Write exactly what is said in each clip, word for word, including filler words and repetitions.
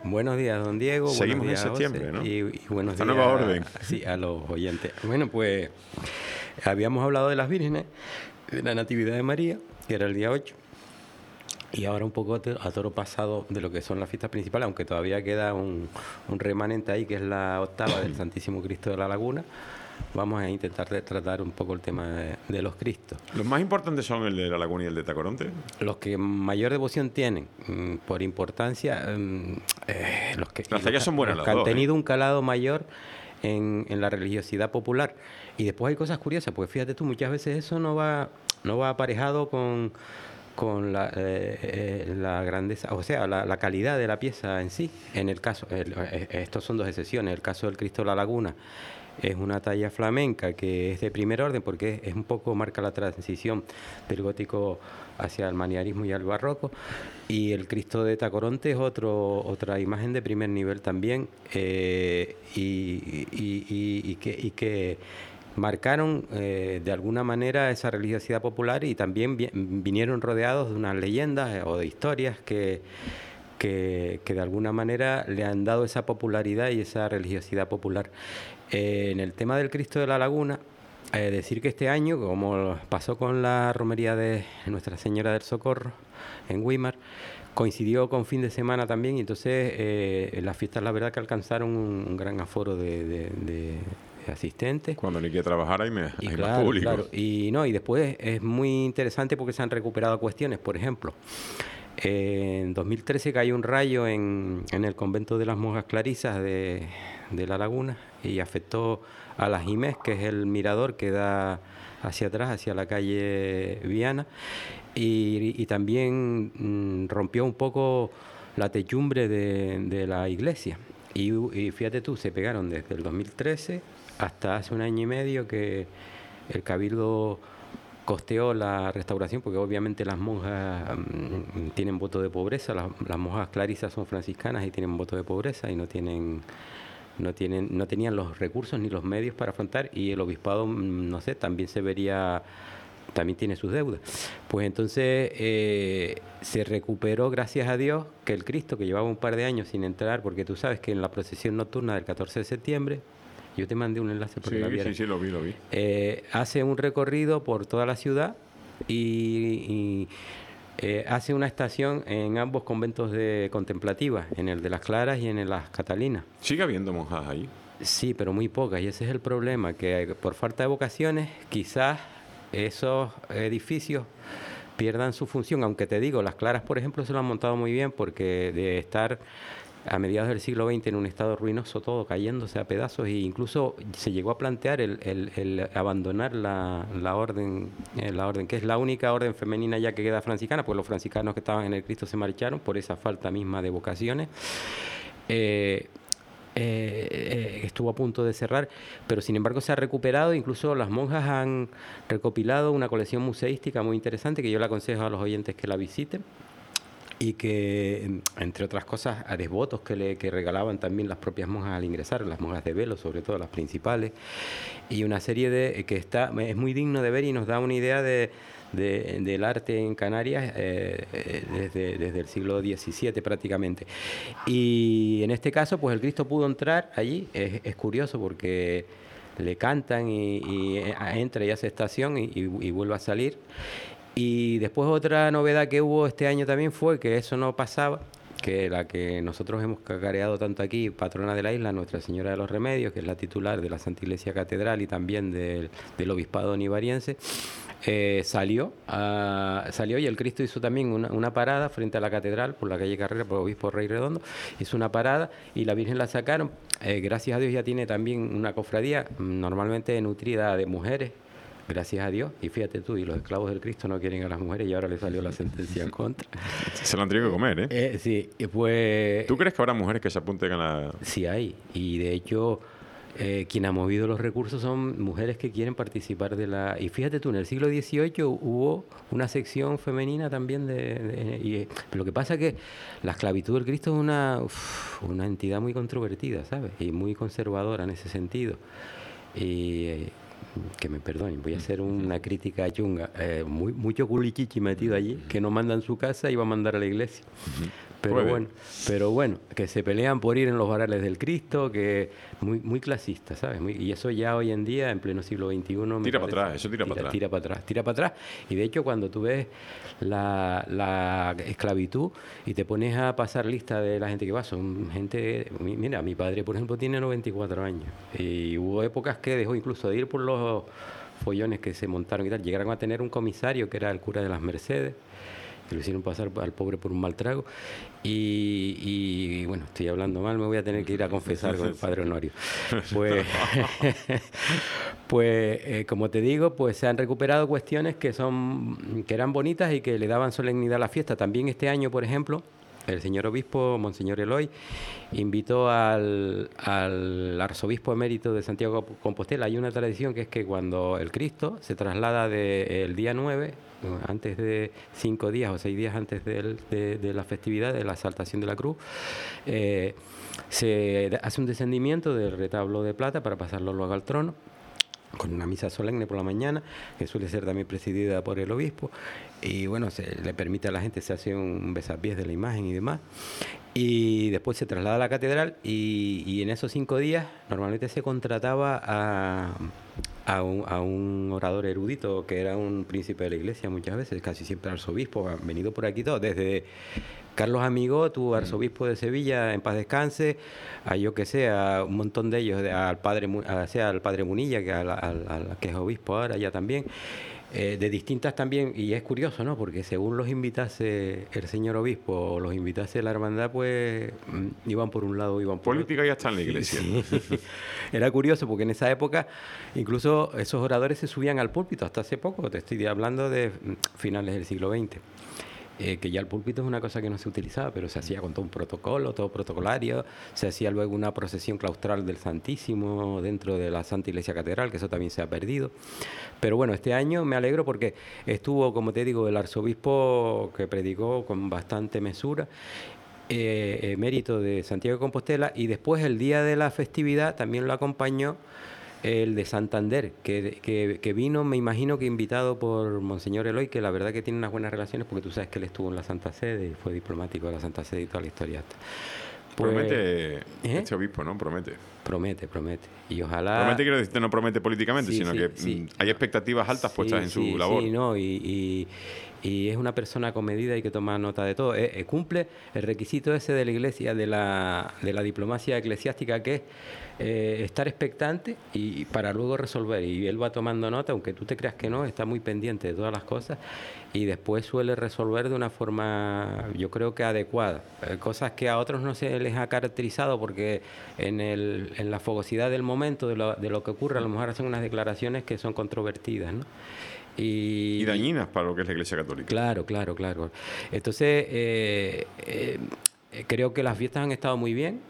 Buenos días, don Diego. Seguimos buenos días, en septiembre, José, ¿no? Y, y buenos Esta días nueva orden. Sí, a los oyentes. Bueno, pues habíamos hablado de las vírgenes, de la Natividad de María, que era el día ocho, y ahora un poco a toro pasado de lo que son las fiestas principales, aunque todavía queda un, un remanente ahí, que es la octava del Santísimo Cristo de la Laguna. Vamos a intentar de tratar un poco el tema de, de los Cristos. Los más importantes son el de la Laguna y el de Tacoronte. Los que mayor devoción tienen, mmm, por importancia, mmm, eh, los que, las tallas son buenas, los las que dos, han tenido ¿eh? un calado mayor en, en la religiosidad popular. Y después hay cosas curiosas, pues fíjate tú, muchas veces eso no va, no va aparejado con, con la, eh, eh, la grandeza, o sea, la, la calidad de la pieza en sí. En el caso, el, eh, estos son dos excepciones. El caso del Cristo de la Laguna es una talla flamenca que es de primer orden porque es, es un poco, marca la transición del gótico hacia el manierismo y al barroco, y el Cristo de Tacoronte es otro, otra imagen de primer nivel también, eh, y, y, y, y, que, y que marcaron eh, de alguna manera esa religiosidad popular, y también vi, vinieron rodeados de unas leyendas eh, o de historias que Que, que de alguna manera le han dado esa popularidad y esa religiosidad popular. Eh, en el tema del Cristo de la Laguna, eh, decir que este año, como pasó con la romería de Nuestra Señora del Socorro en Weimar, coincidió con fin de semana también, y entonces eh, las fiestas, la verdad, que alcanzaron un, un gran aforo de, de, de asistentes. Cuando ni que trabajar hay, me, y hay claro, más público. Claro. Y, no, y después es muy interesante porque se han recuperado cuestiones. Por ejemplo, en dos mil trece cayó un rayo en, en el convento de las monjas clarisas de, de La Laguna, y afectó a la Jimés, que es el mirador que da hacia atrás, hacia la calle Viana, y, y también mmm, rompió un poco la techumbre de, de la iglesia. Y, y fíjate tú, se pegaron desde el dos mil trece hasta hace un año y medio que el Cabildo costeó la restauración, porque obviamente las monjas um, tienen voto de pobreza. Las, las monjas clarisas son franciscanas y tienen voto de pobreza, y no tienen no tienen no tenían los recursos ni los medios para afrontar, y el obispado, no sé, también se vería, también tiene sus deudas. Pues entonces eh, se recuperó, gracias a Dios, que el Cristo, que llevaba un par de años sin entrar, porque tú sabes que en la procesión nocturna del catorce de septiembre, yo te mandé un enlace para sí, que la vieras. Sí, sí, lo vi, lo vi. Eh, hace un recorrido por toda la ciudad y, y eh, hace una estación en ambos conventos de contemplativas, en el de las Claras y en el de las Catalinas. ¿Sigue habiendo monjas ahí? Sí, pero muy pocas, y ese es el problema, que por falta de vocaciones quizás esos edificios pierdan su función, aunque te digo, las Claras, por ejemplo, se lo han montado muy bien, porque de estar a mediados del siglo veinte en un estado ruinoso, todo cayéndose a pedazos, e incluso se llegó a plantear el, el, el abandonar la, la orden, eh, la orden que es la única orden femenina ya que queda franciscana, pues los franciscanos que estaban en el Cristo se marcharon por esa falta misma de vocaciones. Eh, Eh, eh, estuvo a punto de cerrar, pero sin embargo se ha recuperado. Incluso las monjas han recopilado una colección museística muy interesante, que yo le aconsejo a los oyentes que la visiten, y que, entre otras cosas, a desvotos que le que regalaban también las propias monjas al ingresar, las monjas de velo, sobre todo las principales, y una serie de que está es muy digno de ver y nos da una idea de De, del arte en Canarias eh, desde, desde el siglo diecisiete prácticamente. Y en este caso, pues el Cristo pudo entrar allí. Es, es curioso porque le cantan y, y entra y hace estación y, y, y vuelve a salir. Y después otra novedad que hubo este año también fue que eso no pasaba, que la que nosotros hemos cacareado tanto aquí, patrona de la isla, Nuestra Señora de los Remedios, que es la titular de la Santa Iglesia Catedral y también del, del Obispado Nivariense, eh, salió, a, salió y el Cristo hizo también una, una parada frente a la catedral, por la calle Carrera, por Obispo Rey Redondo, hizo una parada y la Virgen la sacaron. Eh, gracias a Dios ya tiene también una cofradía normalmente nutrida de mujeres, gracias a Dios, y fíjate tú, y los esclavos del Cristo no quieren a las mujeres, y ahora le salió la sentencia en contra. Se lo han tenido que comer, ¿eh? eh sí, pues... ¿Tú crees que habrá mujeres que se apunten a la...? Sí hay, y de hecho eh, quien ha movido los recursos son mujeres que quieren participar de la... Y fíjate tú, en el siglo dieciocho hubo una sección femenina también de... de y, lo que pasa es que la esclavitud del Cristo es una, uf, una entidad muy controvertida, ¿sabes? Y muy conservadora en ese sentido. Y... Eh, que me perdonen, voy a hacer una crítica chunga, eh, muy, mucho culichichi metido allí, que no manda en su casa y va a mandar a la iglesia. Uh-huh. Pero Puede. bueno, pero bueno, que se pelean por ir en los varales del Cristo, que muy muy clasista, ¿sabes? Muy- y eso ya hoy en día, en pleno siglo veintiuno, me Tira para parece- atrás, eso tira para atrás. Tira para atrás, tira para atrás. Y de hecho, cuando tú ves la, la esclavitud y te pones a pasar lista de la gente que va, son gente... mi- Mira, mi padre, por ejemplo, tiene noventa y cuatro años. Y hubo épocas que dejó incluso de ir por los follones que se montaron y tal. Llegaron a tener un comisario que era el cura de las Mercedes, que lo hicieron pasar al pobre por un mal trago. Y, y, bueno, estoy hablando mal, me voy a tener que ir a confesar con el padre Honorio. Pues, pues eh, como te digo, pues se han recuperado cuestiones que son que eran bonitas y que le daban solemnidad a la fiesta. También este año, por ejemplo, el señor obispo, Monseñor Eloy, invitó al, al arzobispo emérito de Santiago de Compostela. Hay una tradición que es que cuando el Cristo se traslada del día nueve, antes de cinco días o seis días antes del- de, de la festividad de la exaltación de la cruz, eh, se hace un descendimiento del retablo de plata para pasarlo luego al trono, con una misa solemne por la mañana, que suele ser también presidida por el obispo, y bueno, se le permite a la gente, se hace un besapiés de la imagen y demás, y después se traslada a la catedral, y, y en esos cinco días normalmente se contrataba a, a, un, a un orador erudito, que era un príncipe de la iglesia muchas veces, casi siempre arzobispo, han venido por aquí todos, desde Carlos Amigó, tu arzobispo de Sevilla, en paz descanse, a yo que sé, a un montón de ellos, de- al padre, Mu- a, sea, al padre Munilla, que, al- al- al- que es obispo ahora ya también, eh, de distintas también, y es curioso, ¿no? Porque según los invitase el señor obispo o los invitase la hermandad, pues mm, iban por un lado, iban por otro. Política ya está en la iglesia. Sí. Era curioso porque en esa época incluso esos oradores se subían al púlpito, hasta hace poco, te estoy hablando de mm, finales del siglo veinte. Eh, que ya el púlpito es una cosa que no se utilizaba, pero se hacía con todo un protocolo, todo protocolario, se hacía luego una procesión claustral del Santísimo dentro de la Santa Iglesia Catedral, que eso también se ha perdido. Pero bueno, este año me alegro porque estuvo, como te digo, el arzobispo que predicó con bastante mesura, eh, emérito de Santiago de Compostela, y después el día de la festividad también lo acompañó el de Santander, que, que, que vino, me imagino que invitado por Monseñor Eloy, que la verdad que tiene unas buenas relaciones, porque tú sabes que él estuvo en la Santa Sede y fue diplomático de la Santa Sede y toda la historia esta. Pues, Promete ¿eh? este obispo, ¿no? Promete. Promete, promete. Y ojalá... Promete, quiero decirte, no promete políticamente, Sí, sino sí, que sí. mm, hay expectativas altas puestas Sí, en su sí, labor. Sí, no, y, y, y es una persona comedida, hay que tomar nota de todo. Eh, eh, cumple el requisito ese de la iglesia, de la, de la diplomacia eclesiástica, que es eh, estar expectante y para luego resolver. Y él va tomando nota, aunque tú te creas que no, está muy pendiente de todas las cosas y después suele resolver de una forma, yo creo que adecuada. Eh, cosas que a otros no se les ha caracterizado porque en, el, en la fogosidad del momento, de lo, de lo que ocurre, a lo mejor hacen unas declaraciones que son controvertidas, ¿no? Y, Y dañinas para lo que es la Iglesia Católica. Claro, claro, claro. Entonces, eh, eh, creo que las fiestas han estado muy bien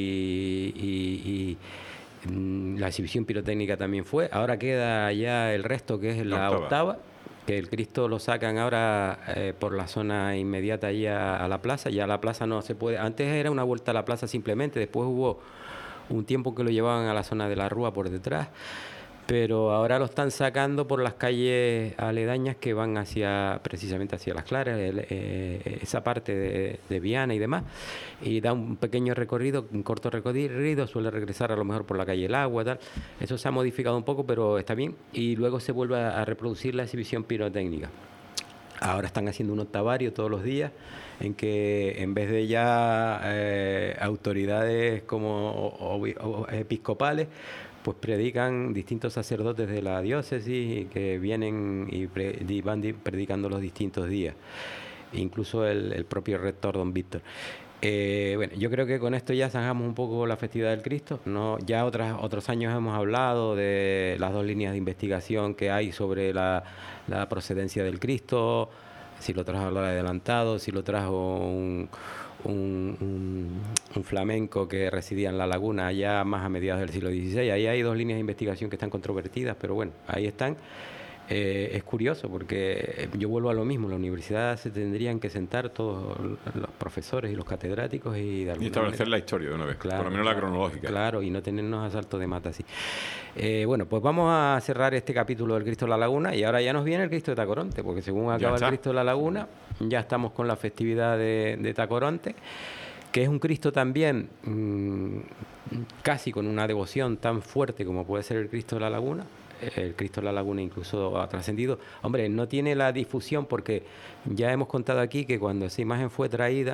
y, y- y, mm, la exhibición pirotécnica también fue. Ahora queda ya el resto, que es La la, octava. octava, que el Cristo lo sacan ahora eh, por la zona inmediata ahí a, a la plaza. Ya la plaza no se puede... Antes era una vuelta a la plaza simplemente, después hubo un tiempo que lo llevaban a la zona de la Rúa por detrás, pero ahora lo están sacando por las calles aledañas que van hacia, precisamente hacia Las Claras, el- eh, esa parte de, de Viana y demás, y da un pequeño recorrido, un corto recorrido, suele regresar a lo mejor por la calle El Agua, tal. Eso se ha modificado un poco, pero está bien, y luego se vuelve a, a reproducir la exhibición pirotécnica. Ahora están haciendo un octavario todos los días en que en vez de ya eh, autoridades como obi- o- episcopales, pues predican distintos sacerdotes de la diócesis que vienen y, pre- y van di- predicando los distintos días, incluso el, el propio rector don Víctor. Eh, bueno, yo creo que con esto ya zanjamos un poco la festividad del Cristo. No, ya otras, otros años hemos hablado de las dos líneas de investigación que hay sobre la, la procedencia del Cristo, si lo trajo el adelantado, si lo trajo un, un, un, un flamenco que residía en La Laguna allá más a mediados del siglo dieciséis. Ahí hay dos líneas de investigación que están controvertidas, pero bueno, ahí están. Eh, es curioso porque yo vuelvo a lo mismo, en la universidad se tendrían que sentar todos los profesores y los catedráticos y, de y establecer manera, la historia de una vez, claro, por lo menos claro, la cronológica. Claro, y no tenernos asaltos de mata así. Eh, bueno, pues vamos a cerrar este capítulo del Cristo de la Laguna y ahora ya nos viene el Cristo de Tacoronte, porque según acaba el Cristo de la Laguna, ya estamos con la festividad de, de Tacoronte, que es un Cristo también mmm, casi con una devoción tan fuerte como puede ser el Cristo de la Laguna. El Cristo de la Laguna incluso ha trascendido. Hombre, no tiene la difusión porque ya hemos contado aquí que cuando esa imagen fue traída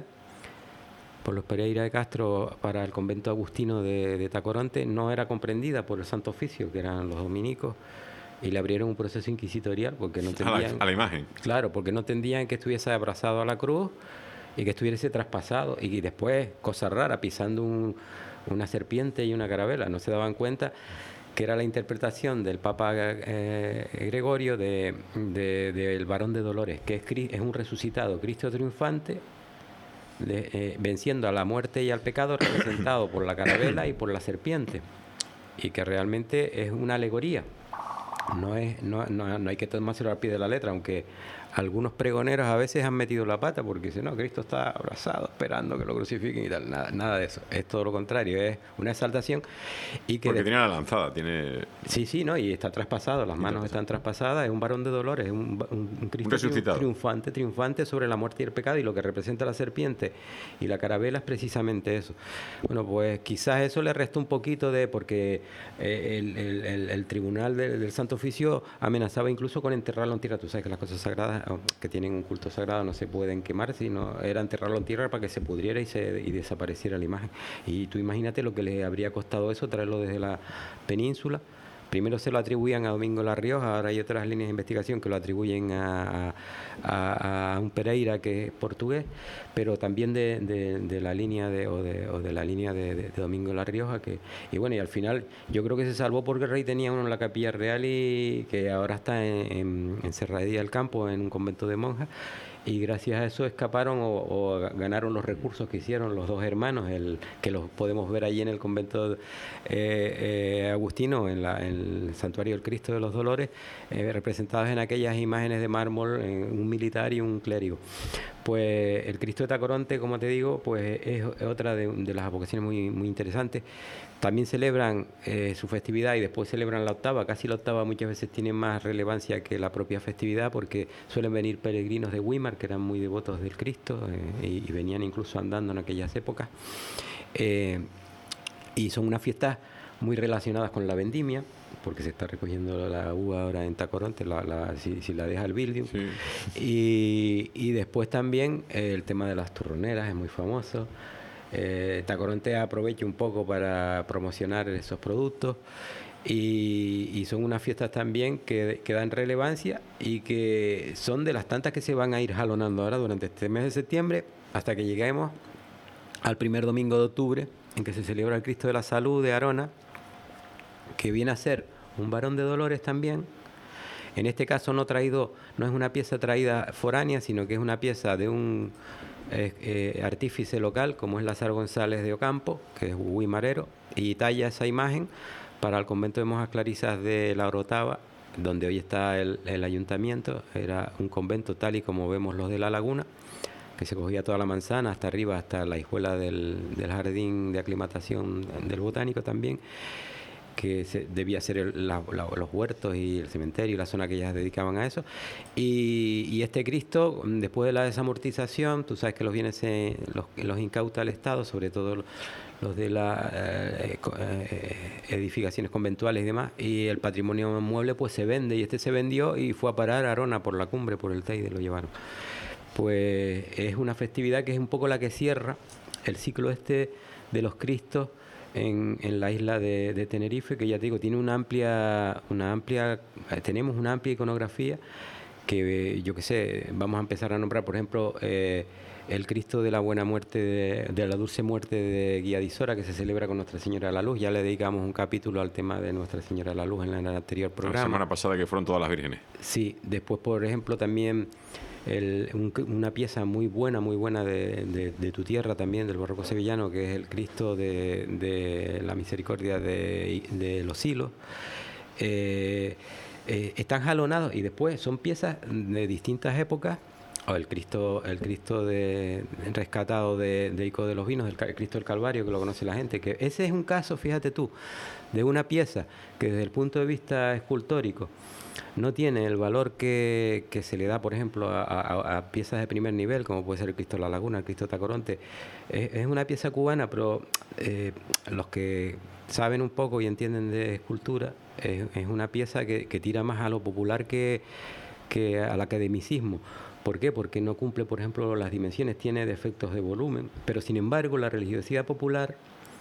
por los Pereira de Castro para el convento agustino de, de Tacoronte, no era comprendida por el Santo Oficio, que eran los dominicos, y le abrieron un proceso inquisitorial porque no entendían... A la, a la imagen. Claro, porque no entendían que estuviese abrazado a la cruz y que estuviese traspasado, y después, cosa rara, pisando un, una serpiente y una carabela. No se daban cuenta que era la interpretación del Papa eh, Gregorio de, de, de el Varón de Dolores, que es, es un resucitado Cristo triunfante, de, eh, venciendo a la muerte y al pecado, representado por la carabela y por la serpiente, y que realmente es una alegoría. No, es, no, no, no hay que tomárselo al pie de la letra, aunque algunos pregoneros a veces han metido la pata porque dicen, no, Cristo está abrazado esperando que lo crucifiquen y tal. Nada, nada de eso. Es todo lo contrario, es una exaltación. Y que porque de... tiene la lanzada, tiene... Sí, sí, ¿no? Y está traspasado, las manos están traspasadas, es un varón de dolores, es un, un, un Cristo un triunfante, triunfante sobre la muerte y el pecado, y lo que representa la serpiente y la carabela es precisamente eso. Bueno, pues quizás eso le resta un poquito de... porque eh, el, el, el, el tribunal de, del Santo Oficio amenazaba incluso con enterrarlo en tierra. Tú sabes que las cosas sagradas que tienen un culto sagrado no se pueden quemar, sino era enterrarlo en tierra para que se pudriera y, se, y desapareciera la imagen. Y tú imagínate lo que le habría costado eso, traerlo desde la península. Primero se lo atribuían a Domingo La Rioja, ahora hay otras líneas de investigación que lo atribuyen a, a, a un Pereira que es portugués, pero también de, de, de la línea de o de, o de la línea de, de, de Domingo La Rioja, que y bueno, y al final yo creo que se salvó porque el rey tenía uno en la Capilla Real y que ahora está en, en, en Serradilla del Campo, en un convento de monjas. Y gracias a eso escaparon o, o ganaron los recursos que hicieron los dos hermanos, el que los podemos ver allí en el convento eh, eh, agustino, en, la, en el santuario del Cristo de los Dolores, eh, representados en aquellas imágenes de mármol, en un militar y un clérigo. Pues el Cristo de Tacoronte, como te digo, pues es otra de, de las vocaciones muy, muy interesantes. También celebran eh, su festividad y después celebran la octava. Casi la octava muchas veces tiene más relevancia que la propia festividad porque suelen venir peregrinos de Weimar que eran muy devotos del Cristo eh, y, y venían incluso andando en aquellas épocas. Eh, y son unas fiestas muy relacionadas con la vendimia, porque se está recogiendo la uva ahora en Tacoronte, la, la, si, si la deja el Bildium. Sí. Y, y después también eh, el tema de las turroneras es muy famoso. Eh, Tacoronte aprovecha un poco para promocionar esos productos y, y son unas fiestas también que, que dan relevancia y que son de las tantas que se van a ir jalonando ahora durante este mes de septiembre hasta que lleguemos al primer domingo de octubre en que se celebra el Cristo de la Salud de Arona, que viene a ser un varón de dolores también. En este caso no traído, no es una pieza traída foránea, sino que es una pieza de un eh, eh, artífice local, como es Lázaro González de Ocampo, que es guimarero, y talla esa imagen para el convento de monjas clarisas de La Orotava, donde hoy está el, el ayuntamiento. Era un convento tal y como vemos los de La Laguna, que se cogía toda la manzana hasta arriba, hasta la hijuela del, del jardín de aclimatación del botánico también, que se, debía ser el, la, la, los huertos y el cementerio y la zona que ellas dedicaban a eso. Y, y este Cristo, después de la desamortización, tú sabes que los bienes se, los, los incauta el Estado, sobre todo los, los de las eh, eh, edificaciones conventuales y demás, y el patrimonio mueble pues se vende, y este se vendió y fue a parar a Arona por la cumbre, por el Teide, lo llevaron. Pues es una festividad que es un poco la que cierra el ciclo este de los Cristos En, en la isla de, de Tenerife, que ya te digo, tiene una amplia, una amplia, tenemos una amplia iconografía que, yo qué sé, vamos a empezar a nombrar, por ejemplo, eh, el Cristo de la Buena Muerte, de, de la Dulce Muerte de Guiadisora, que se celebra con Nuestra Señora de la Luz. Ya le dedicamos un capítulo al tema de Nuestra Señora de la Luz en el anterior programa. La semana pasada que fueron todas las vírgenes. Sí, después, por ejemplo, también El, un, una pieza muy buena, muy buena de, de, de tu tierra también, del barroco sevillano, que es el Cristo de, de la Misericordia de, de los Hilos. Eh, eh, están jalonados y después son piezas de distintas épocas. O el Cristo, el Cristo de, rescatado de, de Ico de los Vinos, el, el Cristo del Calvario, que lo conoce la gente, que ese es un caso, fíjate tú, de una pieza que desde el punto de vista escultórico no tiene el valor que, que se le da, por ejemplo, a, a, a piezas de primer nivel, como puede ser el Cristo de la Laguna, el Cristo de Tacoronte. Es, es una pieza cubana, pero eh, los que saben un poco y entienden de escultura, es, es una pieza que, que tira más a lo popular que, que al academicismo. ¿Por qué? Porque no cumple, por ejemplo, las dimensiones, tiene defectos de volumen, pero sin embargo la religiosidad popular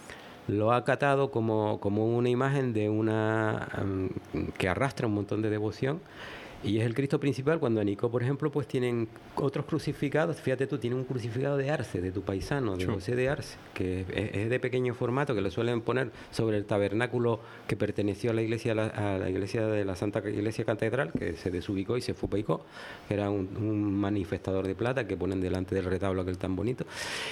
lo ha acatado como, como una imagen de una um, que arrastra un montón de devoción, y es el Cristo principal. Cuando en Ico, por ejemplo, pues tienen otros crucificados. Fíjate tú, tienen un crucificado de Arce, de tu paisano, de José de Arce, que es, es de pequeño formato, que lo suelen poner sobre el tabernáculo que perteneció a la iglesia, a la, a la iglesia de la Santa Iglesia Catedral, que se desubicó y se fue para Ico, que era un, un manifestador de plata que ponen delante del retablo aquel tan bonito.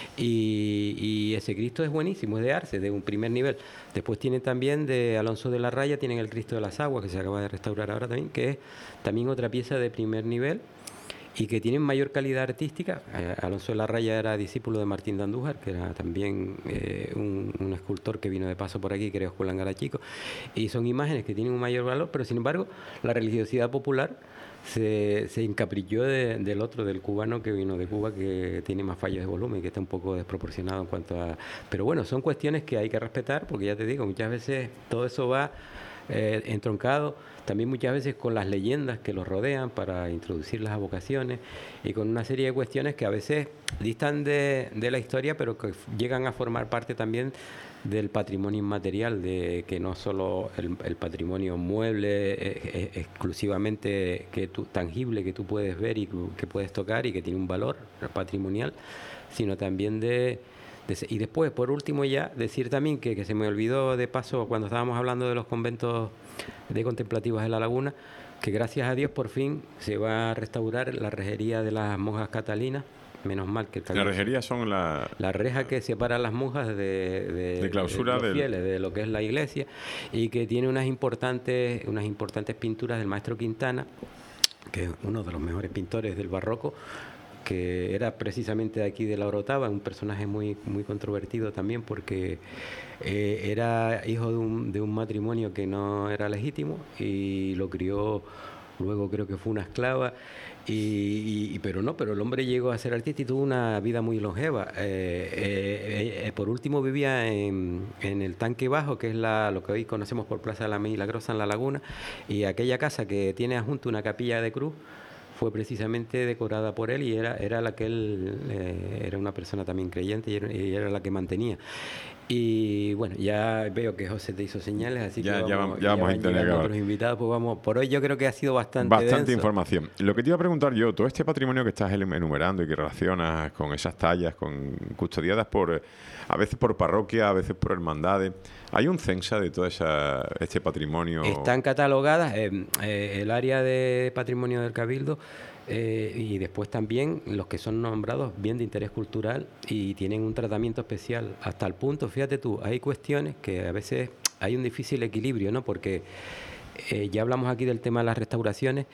Y, y ese Cristo es buenísimo, es de Arce, de un primer nivel. Después tienen también de Alonso de la Raya, tienen el Cristo de las Aguas, que se acaba de restaurar ahora también, que es también otra pieza de primer nivel y que tienen mayor calidad artística. Eh, Alonso de la Raya era discípulo de Martín de Andújar, que era también eh, un, un escultor que vino de paso por aquí, creo, con Langarachico, y son imágenes que tienen un mayor valor, pero sin embargo la religiosidad popular se, se encaprichó de, del otro, del cubano que vino de Cuba, que tiene más fallos de volumen, que está un poco desproporcionado en cuanto a... Pero bueno, son cuestiones que hay que respetar, porque ya te digo, muchas veces todo eso va eh, entroncado también muchas veces con las leyendas que los rodean para introducir las vocaciones, y con una serie de cuestiones que a veces distan de, de la historia, pero que llegan a formar parte también del patrimonio inmaterial, de que no solo el, el patrimonio mueble es, es exclusivamente que tú, tangible, que tú puedes ver y que puedes tocar y que tiene un valor patrimonial, sino también de... de y después, por último ya, decir también que, que se me olvidó de paso cuando estábamos hablando de los conventos de contemplativos de la Laguna, que gracias a Dios por fin se va a restaurar la rejería de las monjas catalinas. Menos mal que el las rejerías son la... la reja que separa a las monjas de, de, de clausura de los fieles, del... de lo que es la iglesia, y que tiene unas importantes, unas importantes pinturas del maestro Quintana, que es uno de los mejores pintores del barroco, que era precisamente de aquí de la Orotava, un personaje muy, muy controvertido también, porque eh, era hijo de un, de un matrimonio que no era legítimo y lo crió, luego creo que fue una esclava, y, y, pero no, pero el hombre llegó a ser artista y tuvo una vida muy longeva. Eh, eh, eh, por último vivía en, en el Tanque Bajo, que es la, lo que hoy conocemos por Plaza de la Milagrosa en La Laguna, y aquella casa que tiene adjunto una capilla de cruz fue precisamente decorada por él, y era, era la que él, eh, era una persona también creyente, y era, y era la que mantenía. Y bueno, ya veo que José te hizo señales, así ya, que ya vamos, vamos, ya vamos a intentar acabar. Otros invitados, pues vamos, por hoy yo creo que ha sido bastante Bastante denso. información. Lo que te iba a preguntar yo, todo este patrimonio que estás enumerando y que relacionas con esas tallas, con custodiadas por, a veces por parroquia, a veces por hermandades, ¿hay un censa de todo esa, este patrimonio? Están catalogadas, eh, eh, el área de patrimonio del Cabildo, Eh, y después también los que son nombrados bien de interés cultural y tienen un tratamiento especial, hasta el punto, fíjate tú, hay cuestiones que a veces hay un difícil equilibrio, ¿no? Porque eh, ya hablamos aquí del tema de las restauraciones,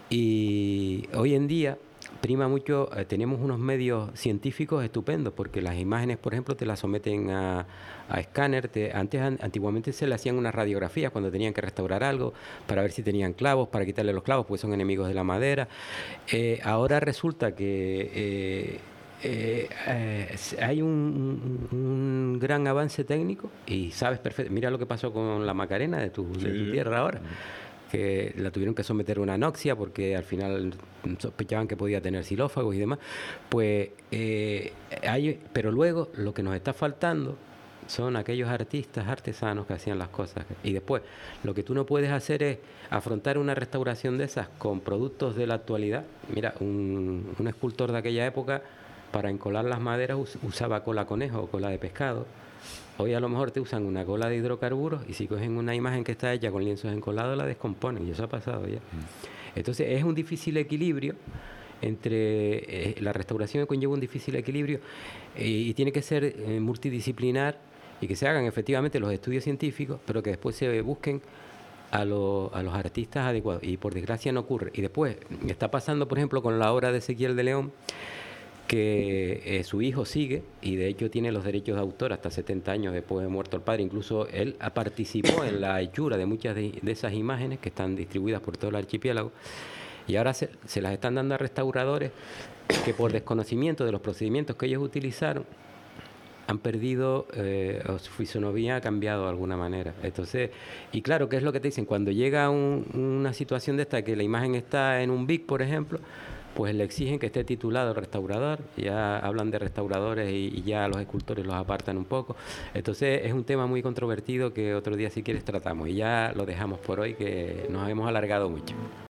y hoy en día prima mucho, eh, tenemos unos medios científicos estupendos, porque las imágenes, por ejemplo, te las someten a, a escáner. Te, antes, an, antiguamente se le hacían unas radiografías cuando tenían que restaurar algo, para ver si tenían clavos, para quitarle los clavos, porque son enemigos de la madera. Eh, ahora resulta que eh, eh, eh, hay un, un, un gran avance técnico, y sabes perfecto, mira lo que pasó con la Macarena de tu, sí. de tu tierra ahora, que la tuvieron que someter a una anoxia porque al final sospechaban que podía tener xilófagos y demás. Pues eh, hay, pero luego lo que nos está faltando son aquellos artistas, artesanos que hacían las cosas. Y después, lo que tú no puedes hacer es afrontar una restauración de esas con productos de la actualidad. Mira, un, un escultor de aquella época, para encolar las maderas usaba cola conejo o cola de pescado. Hoy a lo mejor te usan una cola de hidrocarburos, y si cogen una imagen que está hecha con lienzos encolados, la descomponen, y eso ha pasado ya. Entonces es un difícil equilibrio entre eh, la restauración conlleva un difícil equilibrio, eh, y tiene que ser eh, multidisciplinar, y que se hagan efectivamente los estudios científicos, pero que después se busquen a, lo, a los artistas adecuados, y por desgracia no ocurre. Y después está pasando, por ejemplo, con la obra de Ezequiel de León, que eh, su hijo sigue, y de hecho tiene los derechos de autor hasta setenta años después de muerto el padre. Incluso él participó en la hechura de muchas de, de esas imágenes que están distribuidas por todo el archipiélago, y ahora se, se las están dando a restauradores que, por desconocimiento de los procedimientos que ellos utilizaron, han perdido, eh, o su fisonomía ha cambiado de alguna manera. Entonces, y claro, ¿qué es lo que te dicen? Cuando llega un, una situación de esta, que la imagen está en un B I C, por ejemplo, pues le exigen que esté titulado restaurador. Ya hablan de restauradores y, y ya los escultores los apartan un poco. Entonces, es un tema muy controvertido que otro día, si quieres, tratamos. Y ya lo dejamos por hoy, que nos hemos alargado mucho.